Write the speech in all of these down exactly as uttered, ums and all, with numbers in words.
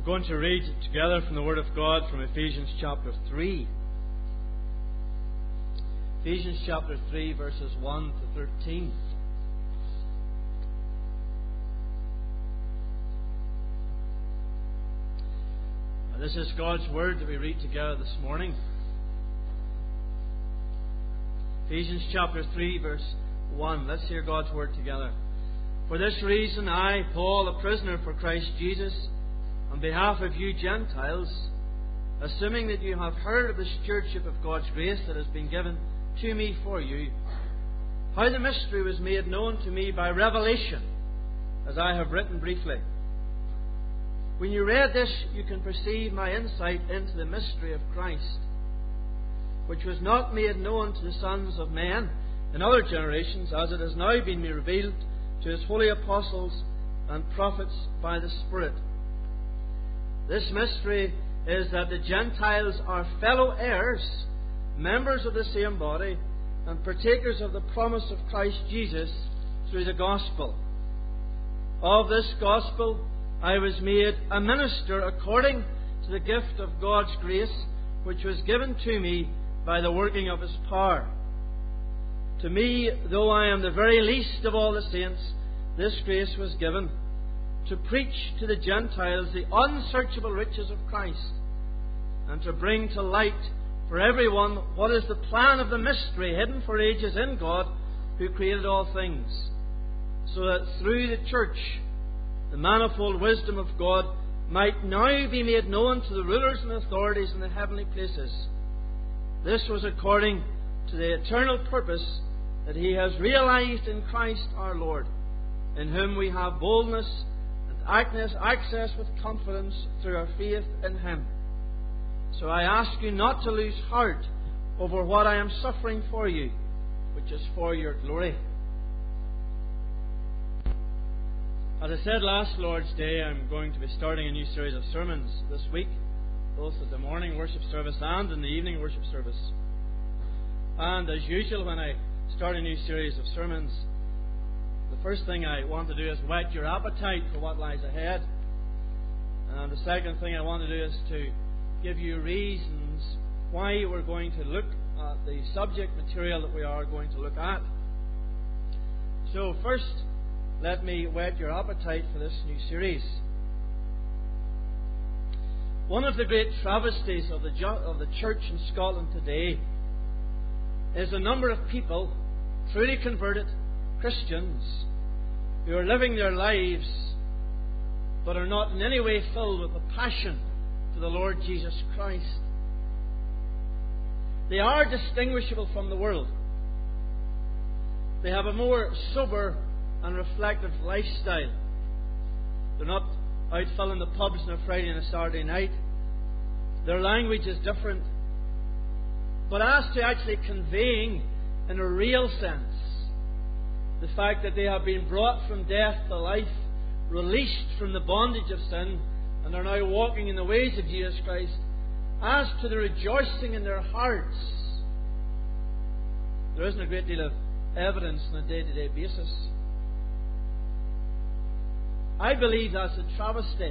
going to read together from the Word of God from Ephesians chapter three. Ephesians chapter three, verses one to thirteen. Now, this is God's Word that we read together this morning. Ephesians chapter three, verse one. Let's hear God's Word together. For this reason, I, Paul, a prisoner for Christ Jesus, on behalf of you Gentiles, assuming that you have heard of the stewardship of God's grace that has been given to me for you, how the mystery was made known to me by revelation, as I have written briefly. When you read this, you can perceive my insight into the mystery of Christ, which was not made known to the sons of men in other generations, as it has now been revealed to His holy apostles and prophets by the Spirit. This mystery is that the Gentiles are fellow heirs, members of the same body, and partakers of the promise of Christ Jesus through the gospel. Of this gospel I was made a minister according to the gift of God's grace, which was given to me by the working of His power. To me, though I am the very least of all the saints, this grace was given, to preach to the Gentiles the unsearchable riches of Christ, and to bring to light for everyone what is the plan of the mystery hidden for ages in God, who created all things, so that through the church the manifold wisdom of God might now be made known to the rulers and authorities in the heavenly places. This was according to the eternal purpose that He has realized in Christ our Lord, in whom we have boldness and access with confidence through our faith in Him. So I ask you not to lose heart over what I am suffering for you, which is for your glory. As I said last Lord's Day, I'm going to be starting a new series of sermons this week, both at the morning worship service and in the evening worship service. And as usual, when I start a new series of sermons, the first thing I want to do is whet your appetite for what lies ahead. And the second thing I want to do is to give you reasons why we're going to look at the subject material that we are going to look at. So first, let me whet your appetite for this new series. One of the great travesties of the, of the church in Scotland today is the number of people, truly converted Christians, who are living their lives but are not in any way filled with a passion for the Lord Jesus Christ. They are distinguishable from the world. They have a more sober and reflective lifestyle. They're not out filling the pubs on a Friday and a Saturday night. Their language is different. But as to actually conveying, in a real sense, the fact that they have been brought from death to life, released from the bondage of sin, and are now walking in the ways of Jesus Christ, as to the rejoicing in their hearts, there isn't a great deal of evidence on a day-to-day basis. I believe that's a travesty.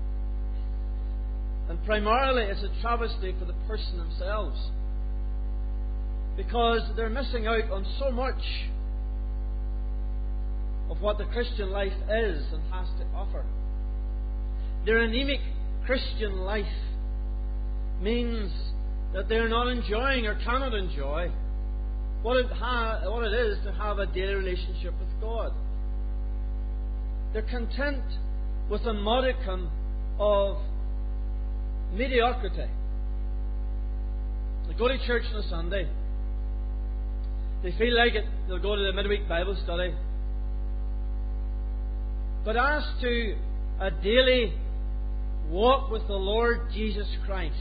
And primarily it's a travesty for the person themselves, because they're missing out on so much of what the Christian life is and has to offer. Their anemic Christian life means that they're not enjoying or cannot enjoy what it, ha- what it is to have a daily relationship with God. They're content with a modicum of mediocrity. They go to church on a Sunday. They feel like it, they'll go to the midweek Bible study. But as to a daily walk with the Lord Jesus Christ,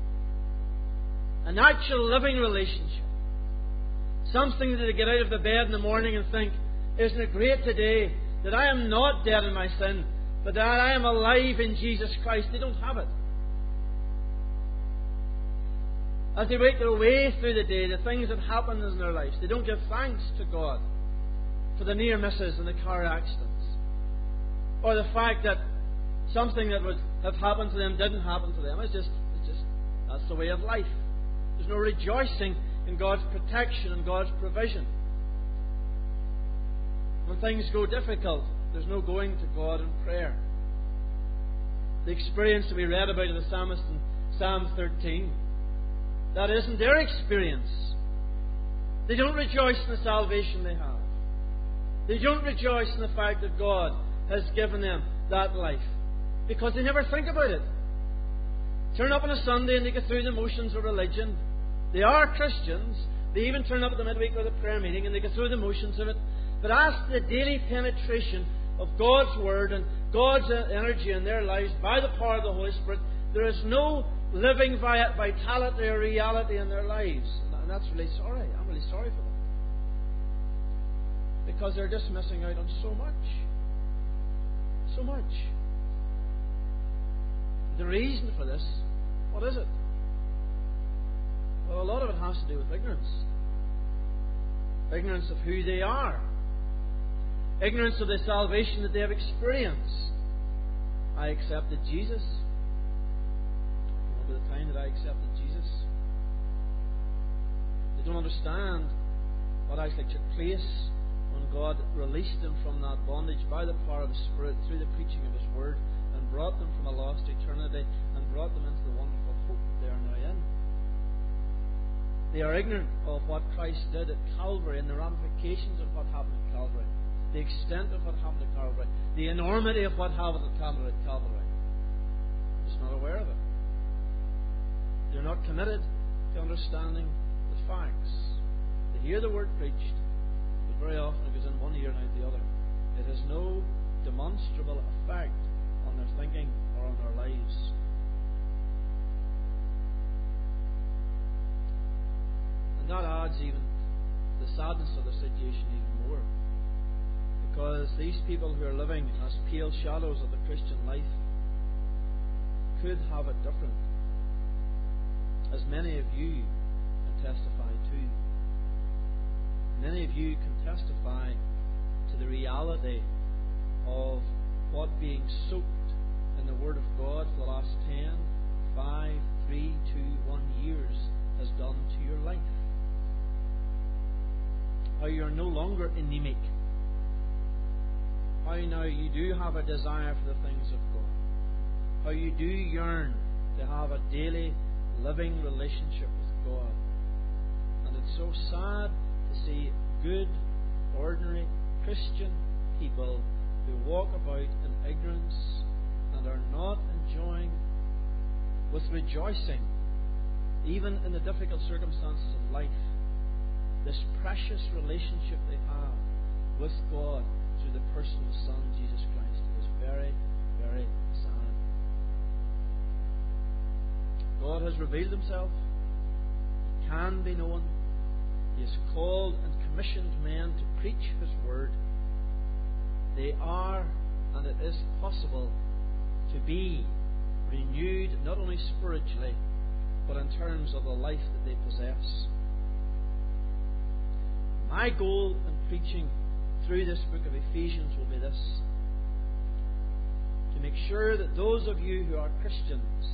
an actual living relationship, something that they get out of the bed in the morning and think, isn't it great today that I am not dead in my sin, but that I am alive in Jesus Christ? They don't have it. As they make their way through the day, the things that happen in their lives, they don't give thanks to God for the near misses and the car accidents, or the fact that something that would have happened to them didn't happen to them. It's just, it's just that's the way of life. There's no rejoicing in God's protection and God's provision. When things go difficult, there's no going to God in prayer. The experience that we read about of the psalmist in Psalm thirteen, that isn't their experience. They don't rejoice in the salvation they have. They don't rejoice in the fact that God has given them that life, because they never think about it. Turn up on a Sunday and they get through the motions of religion. They are Christians. They even turn up at the midweek or the prayer meeting and they get through the motions of it. But ask the daily penetration of God's Word and God's energy in their lives by the power of the Holy Spirit. There is no living vitality or reality in their lives. And that's really sorry. I'm really sorry for them. Because they're just missing out on so much. So much. The reason for this, what is it? Well, a lot of it has to do with ignorance. Ignorance of who they are. Ignorance of the salvation that they have experienced. I accepted Jesus. Remember the time that I accepted Jesus? They don't understand what actually took place when God released them from that bondage by the power of the Spirit through the preaching of His Word and brought them from a lost eternity and brought them into the wonderful hope that they are now in. They are ignorant of what Christ did at Calvary and the ramifications of what happened at Calvary, the extent of what happened at Calvary, the enormity of what happened at Calvary. At Calvary. They're just not aware of it. They're not committed to understanding the facts. They hear the word preached, but very often it goes in one ear and out the other. It has no demonstrable effect on their thinking or on their lives. And that adds even the sadness of the situation even more. Because these people who are living as pale shadows of the Christian life could have it different. As many of you can testify to. Many of you can testify to the reality of what being soaked in the Word of God for the last ten, five, three, two, one years has done to your life. How you are no longer anemic. How now you do have a desire for the things of God. How you do yearn to have a daily living relationship with God. And it's so sad to see good, ordinary Christian people who walk about in ignorance and are not enjoying with rejoicing, even in the difficult circumstances of life, this precious relationship they have with God through the person of His Son, Jesus Christ. It is very, very sad. God has revealed Himself, can be known. He has called and commissioned men to preach His Word. They are, and it is possible, to be renewed not only spiritually, but in terms of the life that they possess. My goal in preaching through this book of Ephesians will be this: to make sure that those of you who are Christians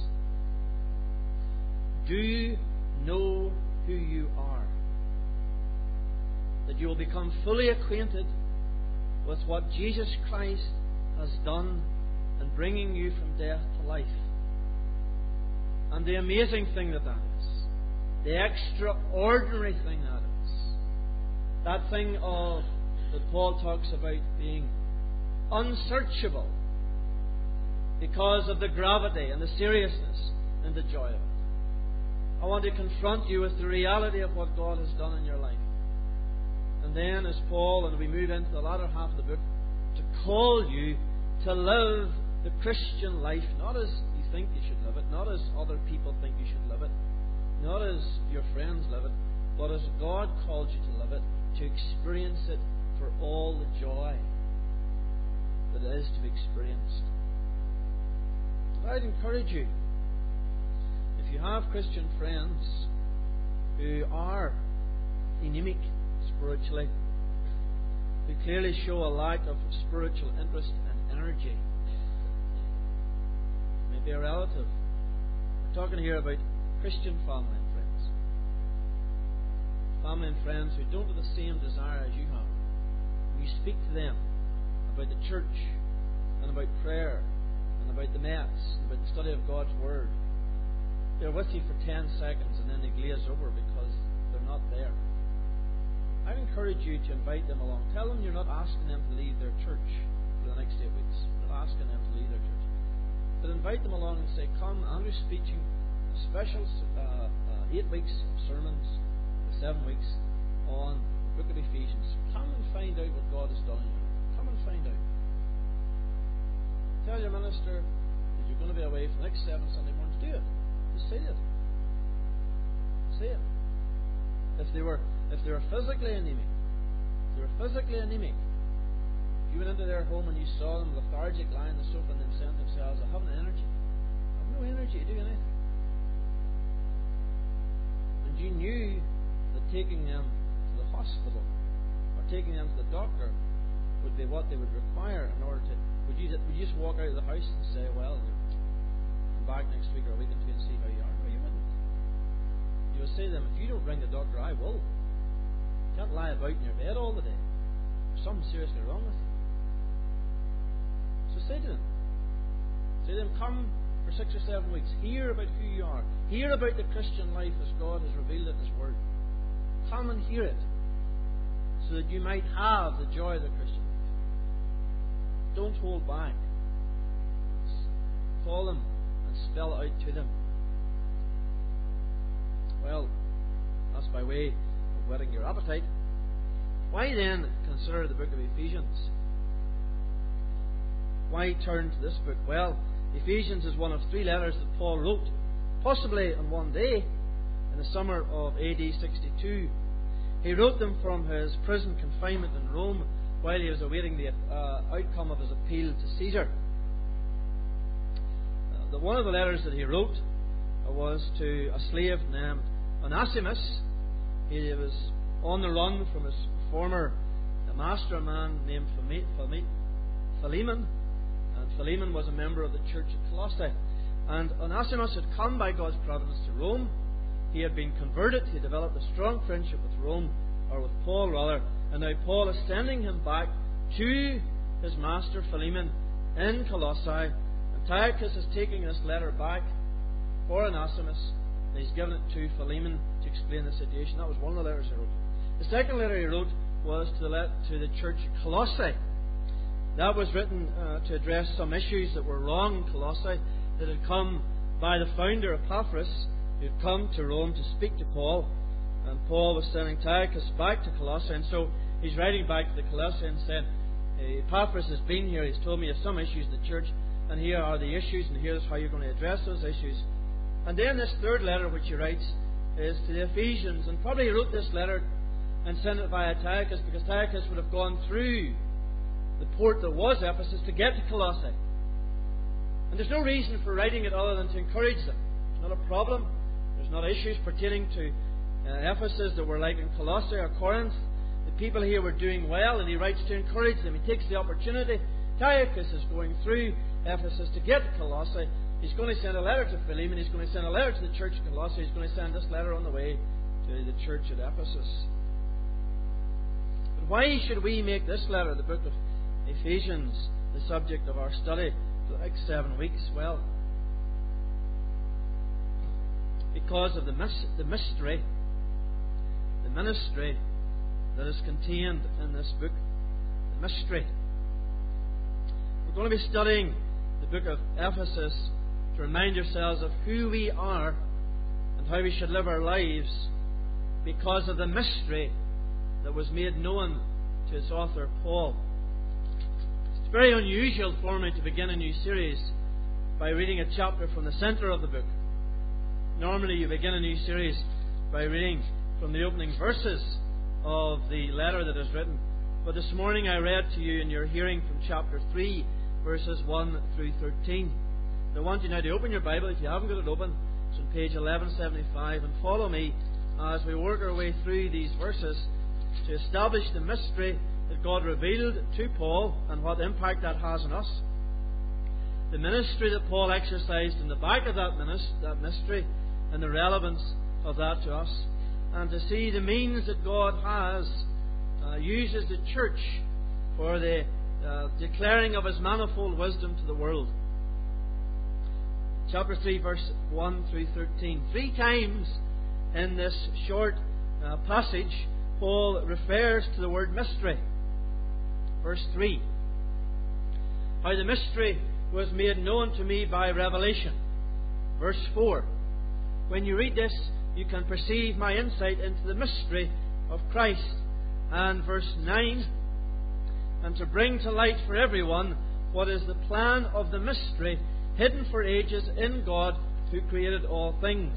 do know who you are. That you will become fully acquainted with what Jesus Christ has done in bringing you from death to life. And the amazing thing that that is. The extraordinary thing that is. That thing of that Paul talks about being unsearchable because of the gravity and the seriousness and the joy of it. I want to confront you with the reality of what God has done in your life. And then, as Paul, and we move into the latter half of the book, to call you to live the Christian life, not as you think you should live it, not as other people think you should live it, not as your friends live it, but as God called you to live it, to experience it for all the joy that is to be experienced. But I'd encourage you, if you have Christian friends who are anemic spiritually, who clearly show a lack of spiritual interest and energy, maybe be a relative. We're talking here about Christian family and friends. Family and friends who don't have the same desire as you have. When you speak to them about the church and about prayer and about the Mass and about the study of God's Word, they're with you for ten seconds and then they glaze over because they're not there. I'd encourage you to invite them along. Tell them you're not asking them to leave their church for the next eight weeks. You're not asking them to leave their church. But invite them along and say, come, Andrew's preaching a special uh, uh, eight weeks of sermons, or seven weeks, on the book of Ephesians. Come and find out what God has done in you. Come and find out. Tell your minister that you're going to be away for the next seven Sunday mornings. Do it. Just say it. Say it. If they were if they were physically anemic, if they were physically anemic, if you went into their home and you saw them lethargic lying on the sofa and them saying to themselves, I haven't energy. I have no energy to do anything. And you knew that taking them to the hospital or taking them to the doctor would be what they would require in order to would you would you just walk out of the house and say, well, come back next week or a week or two and see how you are? No, you wouldn't. You would say to them, if you don't ring the doctor, I will. You can't lie about in your bed all the day. There's something seriously wrong with you. So say to them, say to them, come for six or seven weeks. Hear about who you are. Hear about the Christian life as God has revealed it in His Word. Come and hear it, so that you might have the joy of the Christian life. Don't hold back. Call them and spell it out to them. Well, that's by way of whetting your appetite. Why then consider the book of Ephesians? Why turn to this book? Well, Ephesians is one of three letters that Paul wrote, possibly on one day in the summer of A D sixty-two. He wrote them from his prison confinement in Rome while he was awaiting the uh, outcome of his appeal to Caesar. Uh, the, one of the letters that he wrote was to a slave named Onesimus. He was on the run from his former master, a man named Philemon. And Philemon was a member of the church at Colossae. And Onesimus had come by God's providence to Rome. He had been converted. He developed a strong friendship with Rome, or with Paul rather. And now Paul is sending him back to his master Philemon in Colossae. Antiochus is taking this letter back for Onesimus, and he's given it to Philemon to explain the situation. That was one of the letters he wrote. The second letter he wrote was to the, let, to the church at Colossae. That was written uh, to address some issues that were wrong in Colossae that had come by the founder Epaphras, who had come to Rome to speak to Paul. And Paul was sending Antiochus back to Colossae, and so he's writing back to the Colossians saying, Epaphras has been here, he's told me of some issues in the church, and here are the issues, and here's how you're going to address those issues. And then this third letter which he writes is to the Ephesians, and probably he wrote this letter and sent it via Antiochus because Antiochus would have gone through the port that was Ephesus to get to Colossae. And there's no reason for writing it other than to encourage them. There's not a problem. There's not issues pertaining to uh, Ephesus that were like in Colossae or Corinth. The people here were doing well, and he writes to encourage them. He takes the opportunity. Antiochus is going through Ephesus to get to Colossae. He's going to send a letter to Philemon. He's going to send a letter to the church at Colossae. He's going to send this letter on the way to the church at Ephesus. But why should we make this letter, the book of Ephesians, the subject of our study for the next seven weeks? Well, because of the, mis- the mystery, the ministry that is contained in this book. The mystery. We're going to be studying the book of Ephesus to remind ourselves of who we are and how we should live our lives because of the mystery that was made known to its author, Paul. It's very unusual for me to begin a new series by reading a chapter from the centre of the book. Normally you begin a new series by reading from the opening verses of the letter that is written. But this morning I read to you in your hearing from chapter three, verses one through thirteen. I want you now to open your Bible, if you haven't got it open. It's on page eleven seventy-five, and follow me as we work our way through these verses to establish the mystery that God revealed to Paul and what impact that has on us. the ministry that Paul exercised in the back of that, minis- that mystery and the relevance of that to us, and to see the means that God has uh, uses the church for the uh, declaring of His manifold wisdom to the world. Chapter three, verse one through thirteen. Three times in this short uh, passage, Paul refers to the word mystery. Verse three. How the mystery was made known to me by revelation. Verse four. When you read this, you can perceive my insight into the mystery of Christ. And verse nine. And to bring to light for everyone what is the plan of the mystery hidden for ages in God who created all things.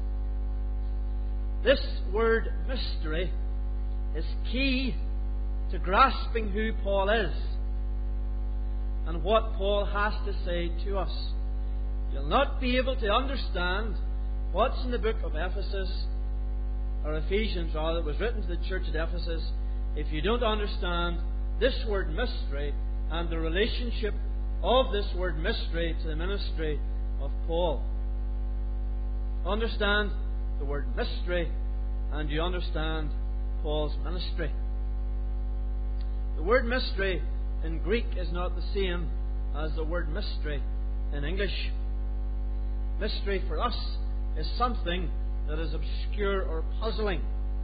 This word mystery is key to grasping who Paul is and what Paul has to say to us. You'll not be able to understand what's in the book of Ephesus, or Ephesians rather, that was written to the church at Ephesus, if you don't understand this word mystery and the relationship of this word mystery to the ministry of Paul. Understand the word mystery and you understand Paul's ministry. The word mystery in Greek is not the same as the word mystery in English. Mystery for us is something that is obscure or puzzling.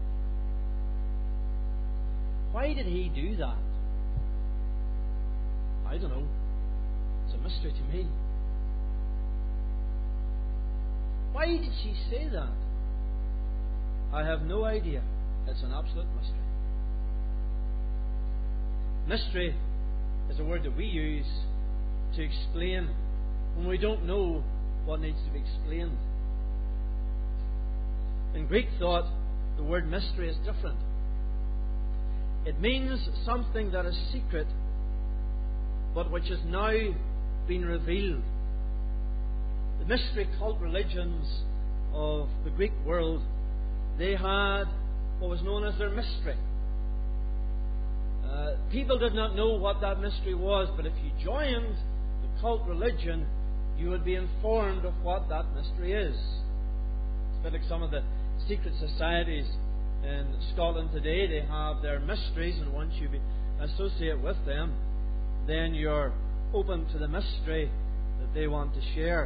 Why did he do that? I don't know. It's a mystery to me. Why did she say that? I have no idea. It's an absolute mystery. Mystery is a word that we use to explain when we don't know what needs to be explained. In Greek thought, the word mystery is different. It means something that is secret, but which has now been revealed. The mystery cult religions of the Greek world, they had what was known as their mystery. Uh, people did not know what that mystery was, but if you joined the cult religion, you would be informed of what that mystery is. It's a bit like some of the secret societies in Scotland today. They have their mysteries, and once you be, associate with them, then you're open to the mystery that they want to share.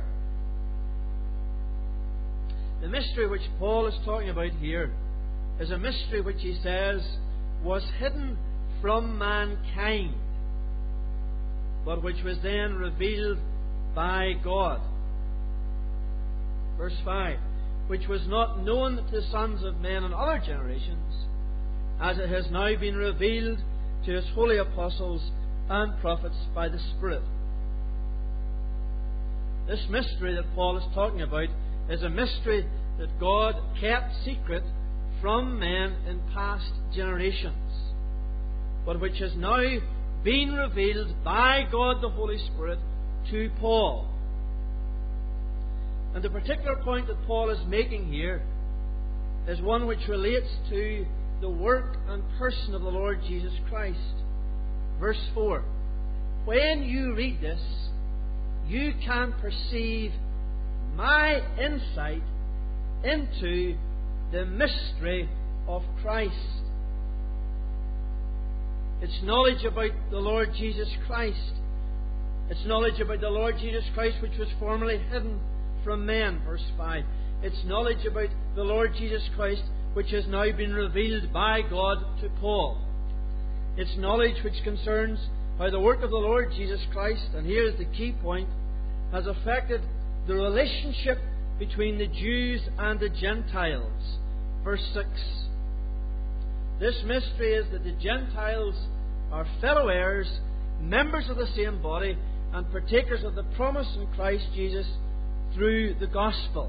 The mystery which Paul is talking about here is a mystery which he says was hidden from mankind, but which was then revealed by God. Verse five. Which was not known to the sons of men in other generations, as it has now been revealed to His holy apostles and prophets by the Spirit. This mystery that Paul is talking about is a mystery that God kept secret from men in past generations, but which has now been revealed by God the Holy Spirit to Paul. And the particular point that Paul is making here is one which relates to the work and person of the Lord Jesus Christ. Verse four. When you read this, you can perceive my insight into the mystery of Christ. It's knowledge about the Lord Jesus Christ. It's knowledge about the Lord Jesus Christ which was formerly hidden from men, verse five. It's knowledge about the Lord Jesus Christ which has now been revealed by God to Paul. It's knowledge which concerns how the work of the Lord Jesus Christ, and here is the key point, has affected the relationship between the Jews and the Gentiles. Verse six. This mystery is that the Gentiles are fellow heirs, members of the same body, and partakers of the promise in Christ Jesus through the gospel.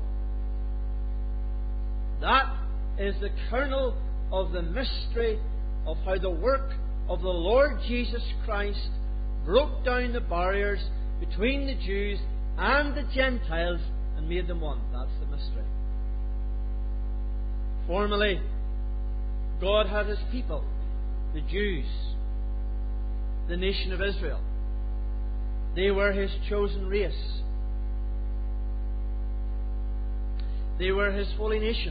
That is the kernel of the mystery of how the work of the Lord Jesus Christ broke down the barriers between the Jews and the Gentiles and made them one. That's the mystery. Formerly, God had His people, the Jews, the nation of Israel. They were His chosen race. They were His holy nation.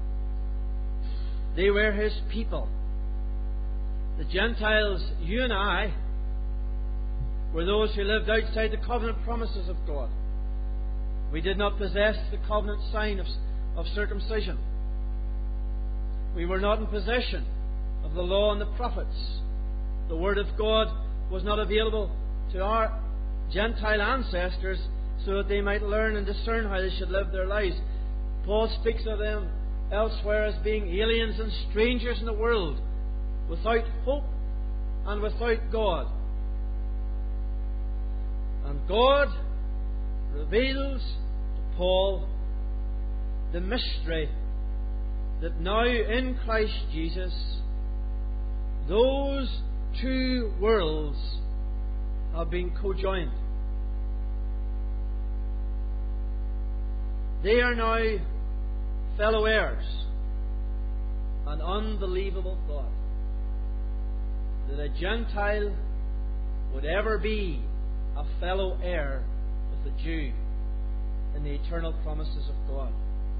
They were His people. The Gentiles, you and I, were those who lived outside the covenant promises of God. We did not possess the covenant sign of, of circumcision. We were not in possession of the law and the prophets. The Word of God was not available to our Gentile ancestors so that they might learn and discern how they should live their lives. Paul speaks of them elsewhere as being aliens and strangers in the world, without hope and without God. And God reveals to Paul the mystery that now in Christ Jesus, those two worlds have been co-joined. They are now fellow heirs. An unbelievable thought that a Gentile would ever be a fellow heir with a Jew in the eternal promises of God.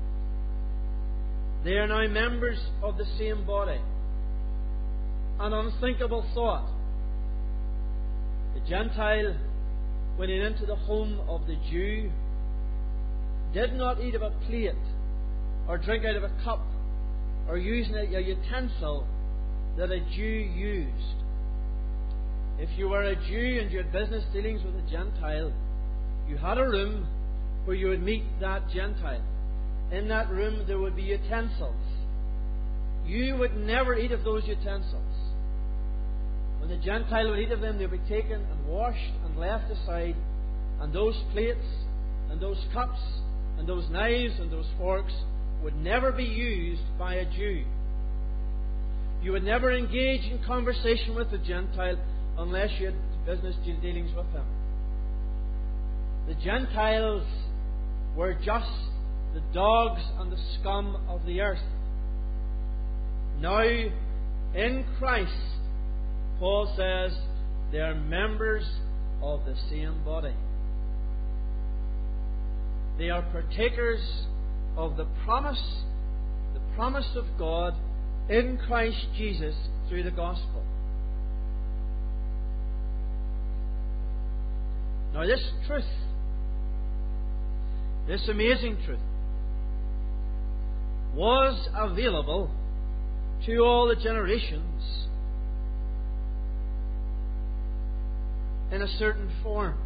They are now members of the same body. An unthinkable thought. The Gentile, when he went into the home of the Jew, did not eat of a plate or drink out of a cup or use a utensil that a Jew used. If you were a Jew and you had business dealings with a Gentile, you had a room where you would meet that Gentile. In that room there would be utensils. You would never eat of those utensils. When the Gentile would eat of them, they would be taken and washed and left aside, and those plates and those cups and those knives and those forks would never be used by a Jew. You would never engage in conversation with a Gentile unless you had business dealings with him. The Gentiles were just the dogs and the scum of the earth. Now, in Christ, Paul says, they are members of the same body. They are partakers of the promise, the promise of God in Christ Jesus through the gospel. Now this truth, this amazing truth, was available to all the generations in a certain form.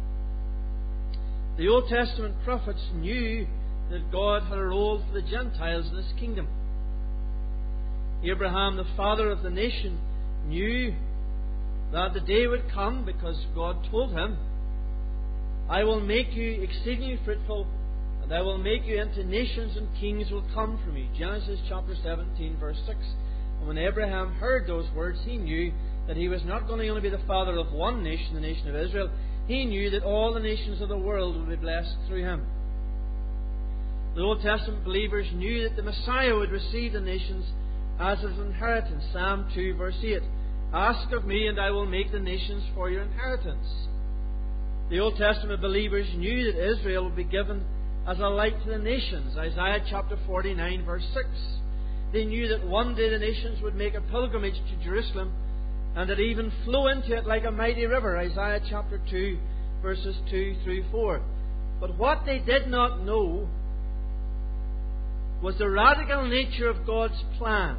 The Old Testament prophets knew that God had a role for the Gentiles in His kingdom. Abraham, the father of the nation, knew that the day would come, because God told him, I will make you exceedingly fruitful, and I will make you into nations, and kings will come from you. Genesis chapter seventeen, verse six. And when Abraham heard those words, he knew that he was not going to only be the father of one nation, the nation of Israel. He knew that all the nations of the world would be blessed through him. The Old Testament believers knew that the Messiah would receive the nations as his inheritance. Psalm two, verse eight. Ask of me, and I will make the nations for your inheritance. The Old Testament believers knew that Israel would be given as a light to the nations. Isaiah chapter forty-nine, verse six. They knew that one day the nations would make a pilgrimage to Jerusalem, and that even flow into it like a mighty river. Isaiah chapter two, verses two through four. But what they did not know was the radical nature of God's plan.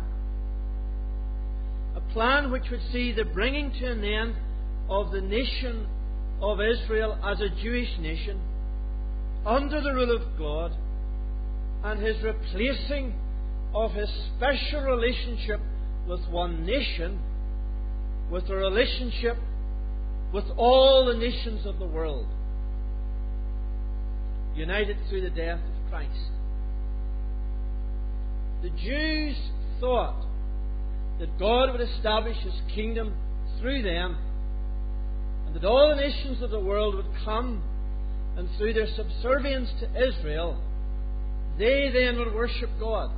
A plan which would see the bringing to an end of the nation of Israel as a Jewish nation under the rule of God, and His replacing of His special relationship with one nation with a relationship with all the nations of the world, united through the death of Christ. The Jews thought that God would establish His kingdom through them, and that all the nations of the world would come, and through their subservience to Israel, they then would worship God.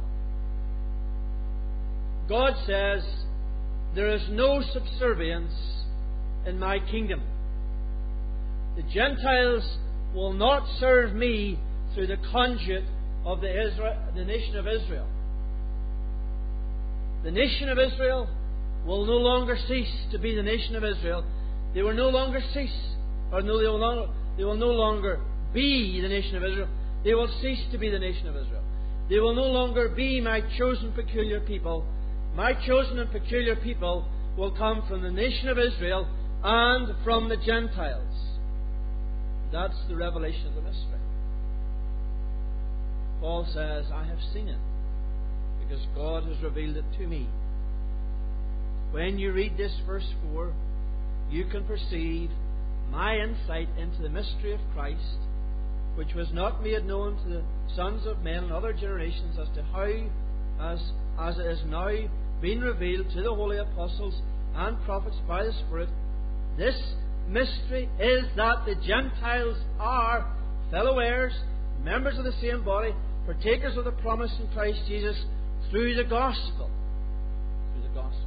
God says, there is no subservience in my kingdom. The Gentiles will not serve me through the conduit of the, Israel, the nation of Israel. The nation of Israel will no longer cease to be the nation of Israel. They will no longer cease, or no, they will no, they will no longer be the nation of Israel. They will cease to be the nation of Israel. They will no longer be my chosen peculiar people. My chosen and peculiar people will come from the nation of Israel and from the Gentiles. That's the revelation of the mystery. Paul says, I have seen it because God has revealed it to me. When you read this verse four, you can perceive my insight into the mystery of Christ, which was not made known to the sons of men in other generations, as to how, as, as it is now been revealed to the holy apostles and prophets by the Spirit. This mystery is that the Gentiles are fellow heirs, members of the same body, partakers of the promise in Christ Jesus through the gospel. Through the gospel.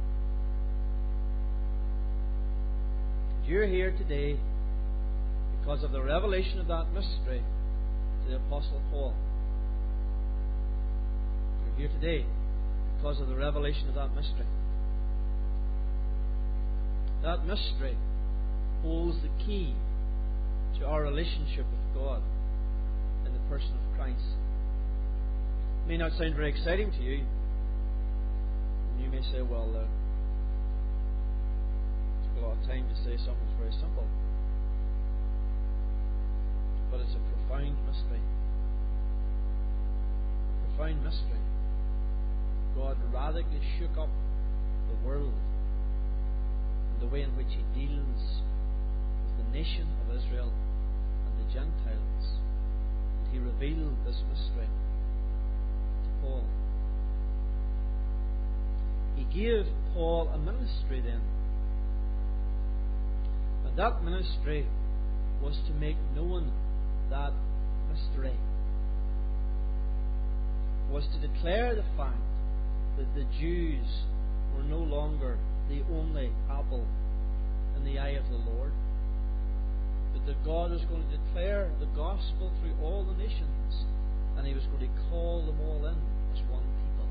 You're here today because of the revelation of that mystery to the Apostle Paul. You're here today because of the revelation of that mystery. That mystery holds the key to our relationship with God in the person of Christ. It may not sound very exciting to you. And you may say, well, uh, it took a lot of time to say something that's very simple. But it's a profound mystery. A profound mystery. God radically shook up the world in the way in which He deals with the nation of Israel and the Gentiles. And He revealed this mystery to Paul. He gave Paul a ministry then. And that ministry was to make known that mystery. Was to declare the fact that the Jews were no longer the only apple in the eye of the Lord, but that God was going to declare the gospel through all the nations, and He was going to call them all in as one people.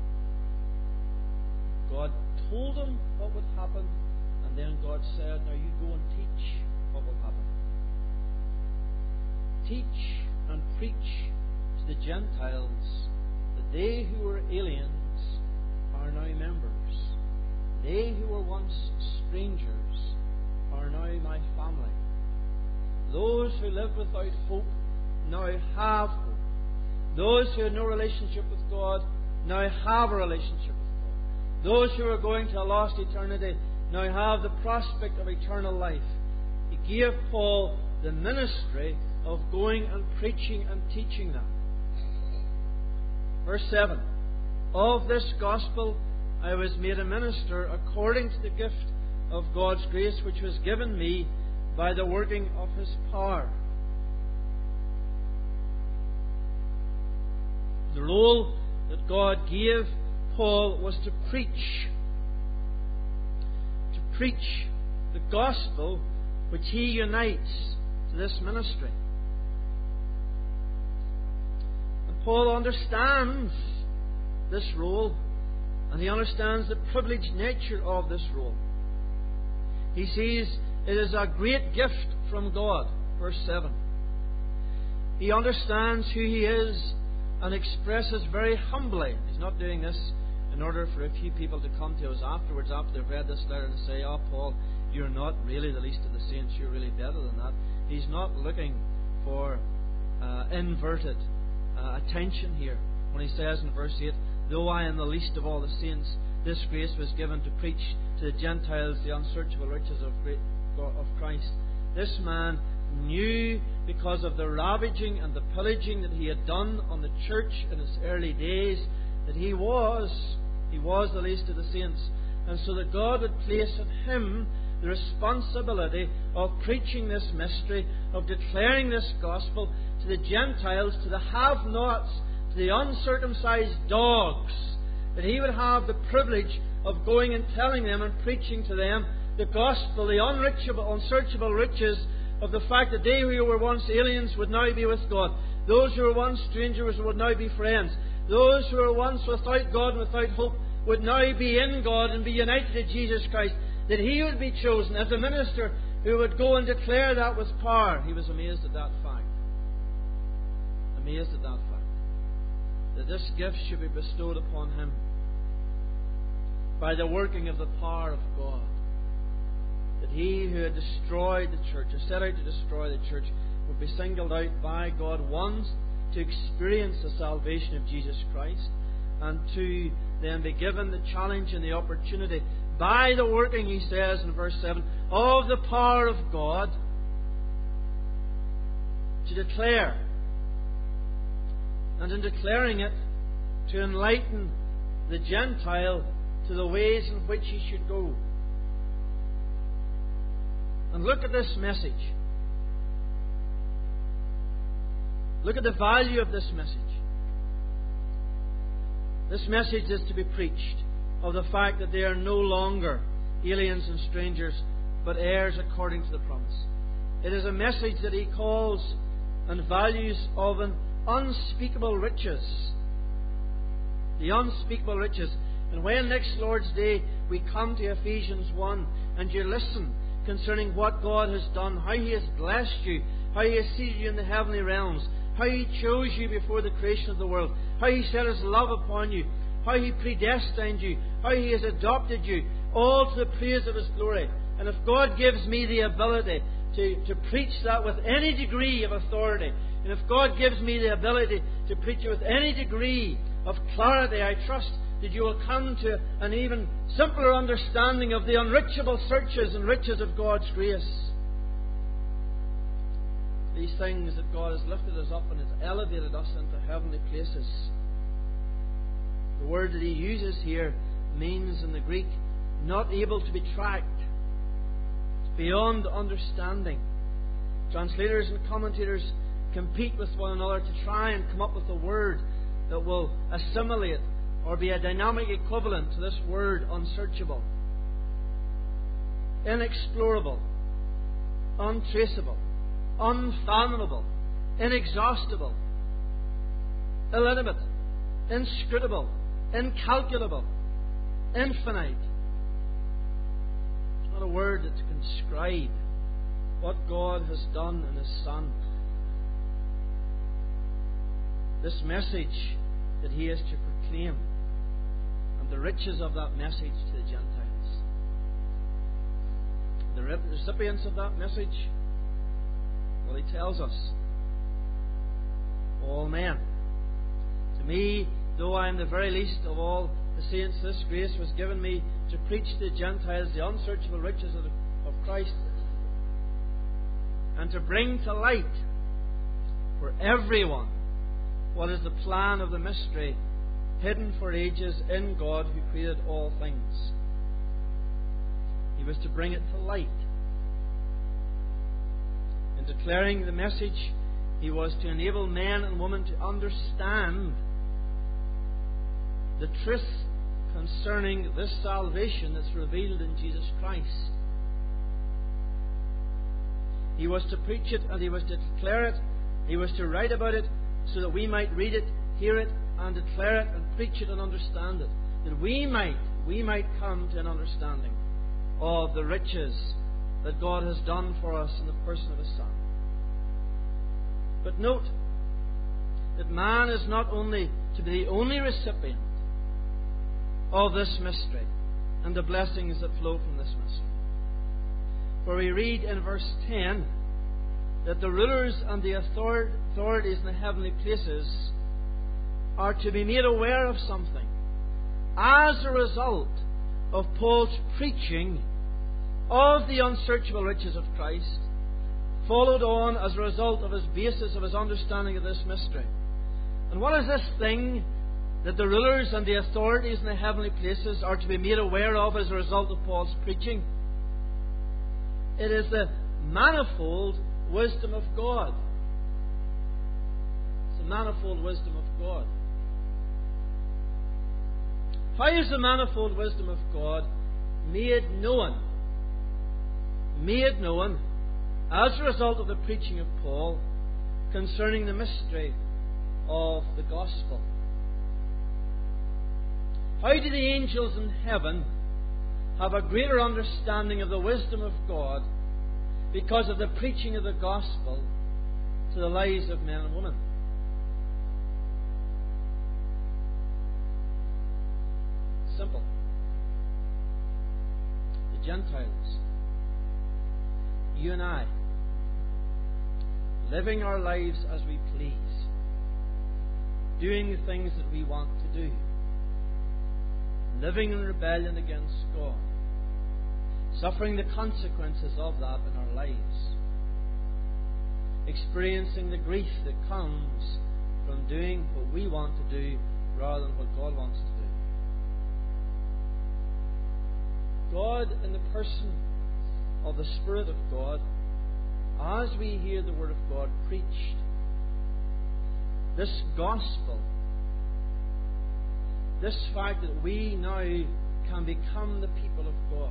God told them what would happen, and then God said, now you go and teach what will happen. Teach and preach to the Gentiles that they who were aliens are now members. They who were once strangers are now my family. Those who lived without hope now have hope. Those who had no relationship with God now have a relationship with God. Those who are going to a lost eternity now have the prospect of eternal life. He gave Paul the ministry of going and preaching and teaching them. Verse seven. Of this gospel I was made a minister according to the gift of God's grace, which was given me by the working of His power. The role that God gave Paul was to preach. To preach the gospel which he unites to this ministry. And Paul understands this role, and he understands the privileged nature of this role. He sees it is a great gift from God. Verse seven. He understands who he is and expresses very humbly. He's not doing this in order for a few people to come to us afterwards, after they've read this letter, and say, oh, Paul, you're not really the least of the saints. You're really better than that. He's not looking for uh, inverted uh, attention here. When he says in verse eight, though I am the least of all the saints, this grace was given to preach to the Gentiles the unsearchable riches of, great, of Christ. This man knew, because of the ravaging and the pillaging that he had done on the church in his early days, that he was, he was the least of the saints. And so that God would place on him the responsibility of preaching this mystery, of declaring this gospel to the Gentiles, to the have-nots, to the uncircumcised dogs, that he would have the privilege of going and telling them and preaching to them the gospel, the unreachable, unsearchable riches of the fact that they who were once aliens would now be with God. Those who were once strangers would now be friends. Those who were once without God and without hope would now be in God and be united to Jesus Christ. That He would be chosen as a minister who would go and declare that with power. He was amazed at that fact. Amazed at that fact. That this gift should be bestowed upon him by the working of the power of God. That he who had destroyed the church, or set out to destroy the church, would be singled out by God, once to experience the salvation of Jesus Christ, and to then be given the challenge and the opportunity by the working, he says in verse seven, of the power of God, to declare, and in declaring it, to enlighten the Gentile to the ways in which he should go. And look at this message. Look at the value of this message. This message is to be preached of the fact that they are no longer aliens and strangers, but heirs according to the promise. It is a message that he calls and values of an unspeakable riches. The unspeakable riches. And when next Lord's Day we come to Ephesians one and you listen concerning what God has done, how He has blessed you, how He has seated you in the heavenly realms, how He chose you before the creation of the world, how He set His love upon you, how He predestined you, how He has adopted you, all to the praise of His glory. And if God gives me the ability to, to preach that with any degree of authority, and if God gives me the ability to preach it with any degree of clarity, I trust that you will come to an even simpler understanding of the unreachable searches and riches of God's grace. These things that God has lifted us up and has elevated us into heavenly places. The word that he uses here means in the Greek, not able to be tracked. It's beyond understanding. Translators and commentators compete with one another to try and come up with a word that will assimilate or be a dynamic equivalent to this word unsearchable, inexplorable, untraceable, unfathomable, inexhaustible, illimitable, inscrutable, incalculable, infinite. It's not a word that can describe what God has done in His Son. This message that He is to proclaim, and the riches of that message to the Gentiles. The recipients of that message, well, He tells us, all men. To me, though I am the very least of all the saints, this grace was given me to preach to the Gentiles the unsearchable riches of, the, of Christ, and to bring to light for everyone what is the plan of the mystery hidden for ages in God who created all things. He was to bring it to light. In declaring the message, He was to enable men and women to understand the truth concerning this salvation that's revealed in Jesus Christ. He was to preach it and He was to declare it. He was to write about it so that we might read it, hear it, and declare it, and preach it and understand it. That we might, we might come to an understanding of the riches that God has done for us in the person of His Son. But note that man is not only to be the only recipient of this mystery and the blessings that flow from this mystery. For we read in verse ten that the rulers and the authorities in the heavenly places are to be made aware of something as a result of Paul's preaching of the unsearchable riches of Christ, followed on as a result of his basis of his understanding of this mystery. And what is this thing that the rulers and the authorities in the heavenly places are to be made aware of as a result of Paul's preaching? It is the manifold wisdom of God. It's the manifold wisdom of God. How is the manifold wisdom of God made known? Made known as a result of the preaching of Paul concerning the mystery of the gospel. How do the angels in heaven have a greater understanding of the wisdom of God because of the preaching of the gospel to the lives of men and women? Simple. The Gentiles, you and I, living our lives as we please, doing the things that we want to do, living in rebellion against God, suffering the consequences of that in our lives, experiencing the grief that comes from doing what we want to do rather than what God wants to do. God, in the person of the Spirit of God, as we hear the Word of God preached, this gospel, this fact that we now can become the people of God.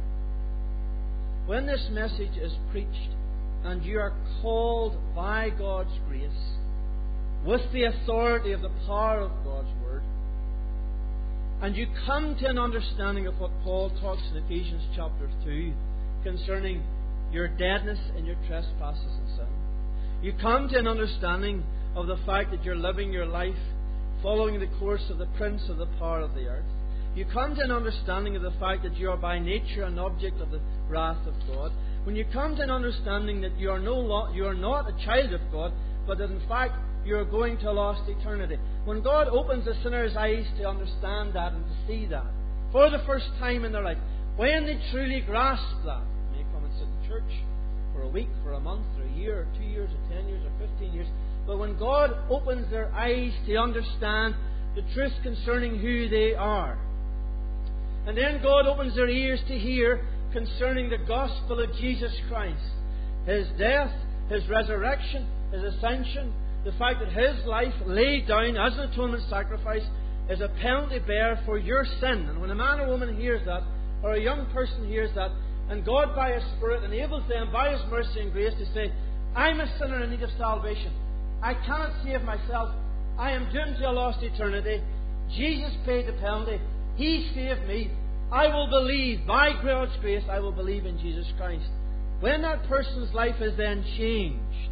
When this message is preached and you are called by God's grace with the authority of the power of God's Word, and you come to an understanding of what Paul talks in Ephesians chapter two concerning your deadness in your trespasses and sin, you come to an understanding of the fact that you're living your life following the course of the prince of the power of the earth. You come to an understanding of the fact that you are by nature an object of the wrath of God. When you come to an understanding that you are no lo- you are not a child of God, but that in fact you are going to a lost eternity. When God opens a sinner's eyes to understand that and to see that for the first time in their life, when they truly grasp that, they may come and sit in church for a week, for a month, or a year, or two years, or ten years, or fifteen years. But when God opens their eyes to understand the truth concerning who they are, and then God opens their ears to hear concerning the gospel of Jesus Christ, His death, His resurrection, His ascension, the fact that His life laid down as an atonement sacrifice is a penalty bearer for your sin. And when a man or woman hears that, or a young person hears that, and God by His Spirit enables them by His mercy and grace to say, I'm a sinner in need of salvation. I cannot save myself. I am doomed to a lost eternity. Jesus paid the penalty. He saved me. I will believe, by God's grace, I will believe in Jesus Christ. When that person's life is then changed,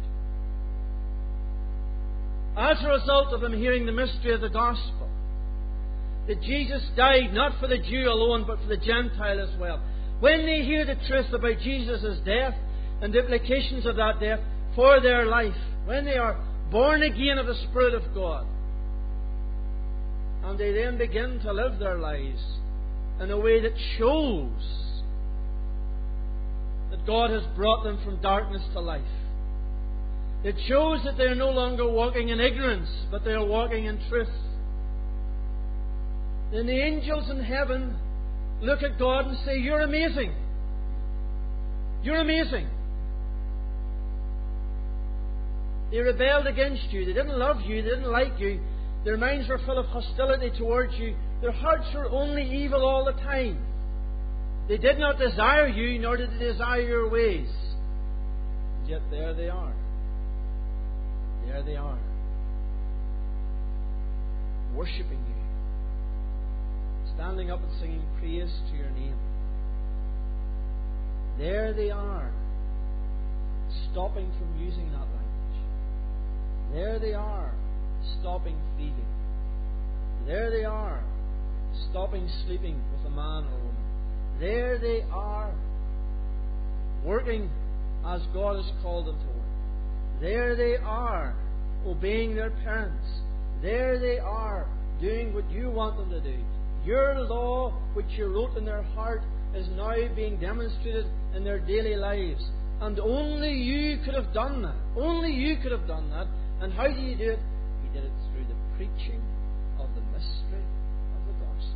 as a result of them hearing the mystery of the gospel, that Jesus died not for the Jew alone, but for the Gentile as well. When they hear the truth about Jesus' death and the implications of that death for their life, when they are born again of the Spirit of God, and they then begin to live their lives in a way that shows that God has brought them from darkness to life. It shows that they are no longer walking in ignorance, but they are walking in truth. Then the angels in heaven look at God and say, You're amazing. You're amazing. They rebelled against you. They didn't love you. They didn't like you. Their minds were full of hostility towards you. Their hearts were only evil all the time. They did not desire you, nor did they desire your ways. And yet there they are. There they are. Worshipping you. Standing up and singing praise to your name. There they are. Stopping from using that language. There they are. Stopping thieving. There they are. Stopping sleeping with a man or a woman. There they are. Working as God has called them to work. There they are. Obeying their parents. There they are. Doing what you want them to do. Your law, which you wrote in their heart, is now being demonstrated in their daily lives. And only you could have done that. Only you could have done that. And how do you do it? You did it through the preaching of the mystery of the gospel.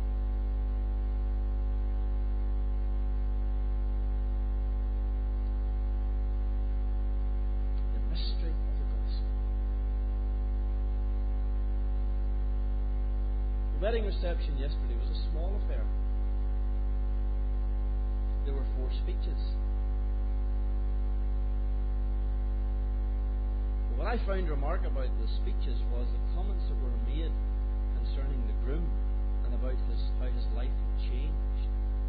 The mystery of the gospel. The wedding reception yesterday was a small affair. There were four speeches. what I found remarkable about the speeches was the comments that were made concerning the groom and about his, how his life had changed.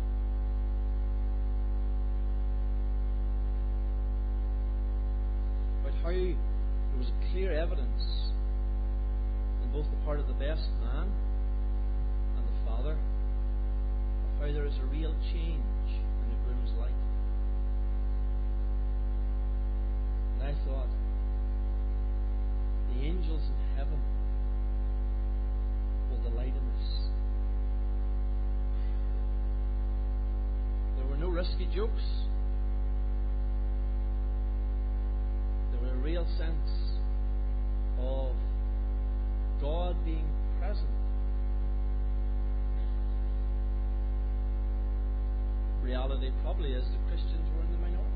About how there was clear evidence in both the part of the best man and the father of how there is a real change in the groom's life. And I thought, the angels in heaven will delight in this. There were no risky jokes. There was a real sense of God being present. Reality probably is that Christians were in the minority.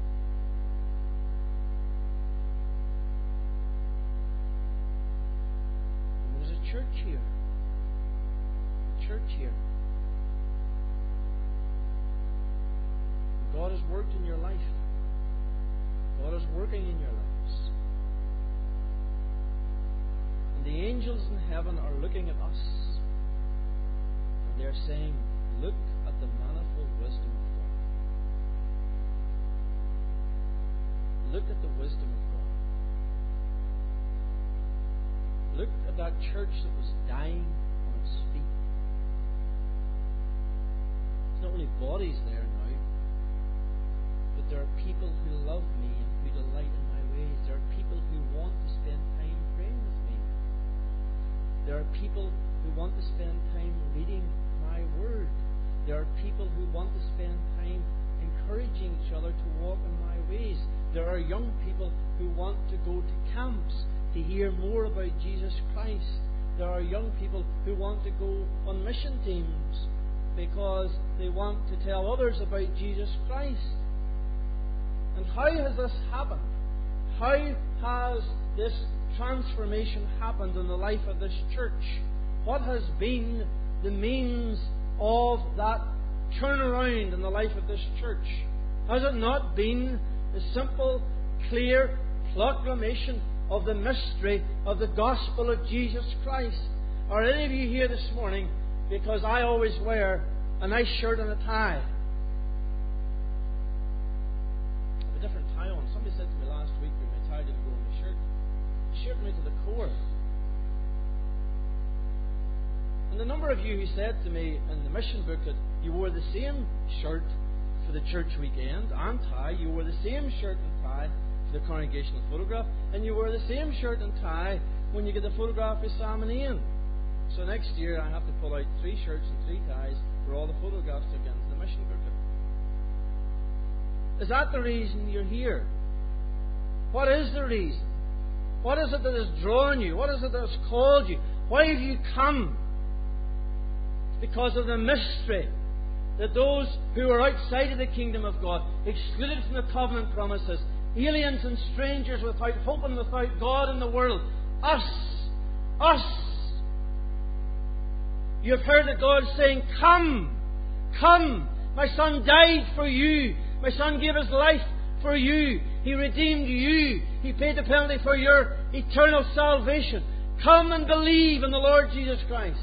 And there was a church here. A church here. God has worked in your life. God is working in your lives. And the angels in heaven are looking at us. And they're saying, look at the manifold wisdom of God. Look at the wisdom of God. Look at that church that was dying on its feet. There's not only bodies there now, but there are people who love me and who delight in my ways. There are people who want to spend time praying with me. There are people who want to spend time reading my word. There are people who want to spend time encouraging each other to walk in my ways. There are young people who want to go to camps to hear more about Jesus Christ. There are young people who want to go on mission teams because they want to tell others about Jesus Christ. And how has this happened? How has this transformation happened in the life of this church? What has been the means of that turnaround in the life of this church? Has it not been the simple, clear proclamation of the mystery of the gospel of Jesus Christ? Are any of you here this morning because I always wear a nice shirt and a tie? A different tie on. Somebody said to me last week that my tie didn't go on my shirt. The shirt went to the core. And the number of you who said to me in the mission book that you wore the same shirt for the church weekend and tie, you wore the same shirt and tie for the congregational photograph, and you wore the same shirt and tie when you get the photograph with Sam and Ian. So next year I have to pull out three shirts and three ties for all the photographs took into the mission book. Is that the reason you're here? What is the reason? What is it that has drawn you? What is it that has called you? Why have you come? It's because of the mystery that those who are outside of the kingdom of God, excluded from the covenant promises, aliens and strangers without hope and without God in the world, us, us, you have heard that God is saying, come, come, my Son died for you. My Son gave His life for you. He redeemed you. He paid the penalty for your eternal salvation. Come and believe in the Lord Jesus Christ.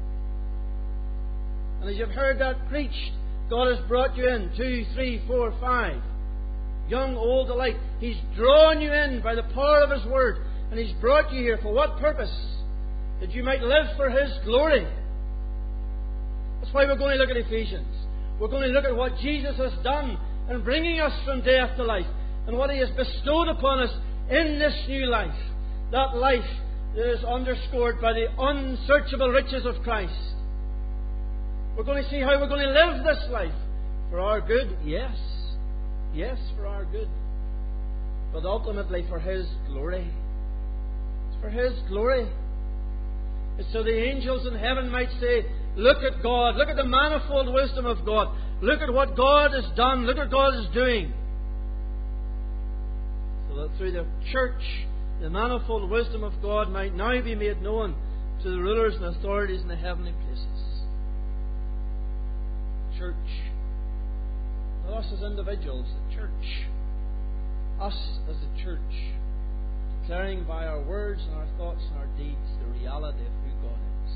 And as you've heard that preached, God has brought you in, two, three, four, five. Young, old alike. He's drawn you in by the power of His Word. And He's brought you here for what purpose? That you might live for His glory. That's why we're going to look at Ephesians. We're going to look at what Jesus has done in bringing us from death to life, and what He has bestowed upon us in this new life. That life that is underscored by the unsearchable riches of Christ. We're going to see how we're going to live this life. For our good, yes. Yes, for our good. But ultimately for His glory. It's for His glory. It's so the angels in heaven might say, look at God. Look at the manifold wisdom of God. Look at what God has done. Look at what God is doing. So that through the church, the manifold wisdom of God might now be made known to the rulers and authorities in the heavenly places. Church. Not us as individuals, the church. Us as a church. declaring by our words and our thoughts and our deeds the reality of who God is.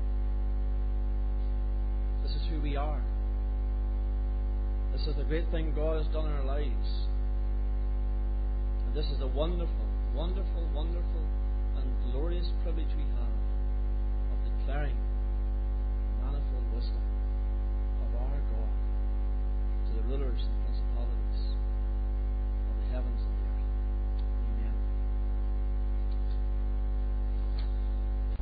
This is who we are. This is the great thing God has done in our lives. And this is the wonderful, wonderful, wonderful